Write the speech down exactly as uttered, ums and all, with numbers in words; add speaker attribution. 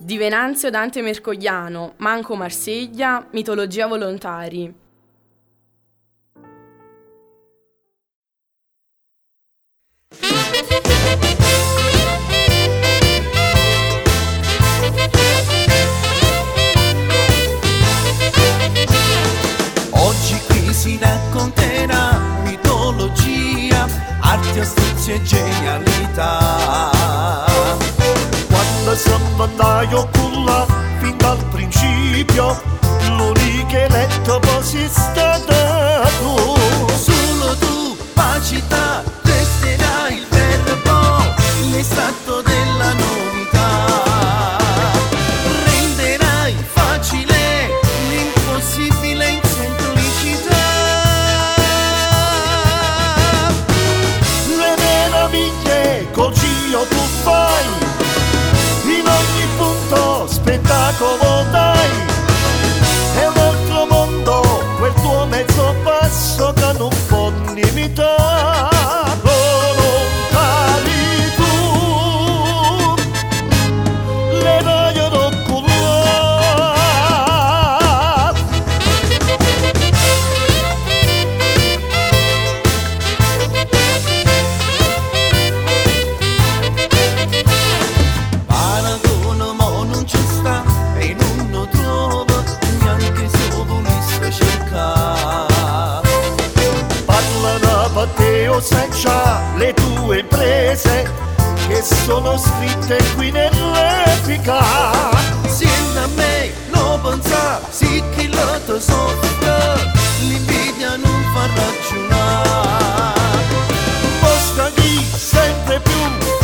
Speaker 1: Di Venanzio Dante Mercogliano, Manco Marsiglia, Mitologia volontari.
Speaker 2: Oggi qui si racconterà mitologia, arte, astuzia e genialità. Quando siamo andati a culla fin dal principio, l'unica eletto poi sei stata tu. Solo tu, pacità, resterai il verbo, l'estratto della novità. Renderai facile l'impossibile in semplicità. Le meraviglie col Cio tu fai, in ogni punto spettacolo dai. È un altro mondo quel tuo mezzo passo che non può limitare. Volontari tu, le raio d'ocular. Paragono mo non ci sta e non lo trovo neanche se lo volesse cercare. Parlano per te o senza le tue imprese che sono scritte qui nell'epica. Siendo a me lo pensa, sì che lo te soffre, l'invidia non fa ragionare. Basta chi sempre più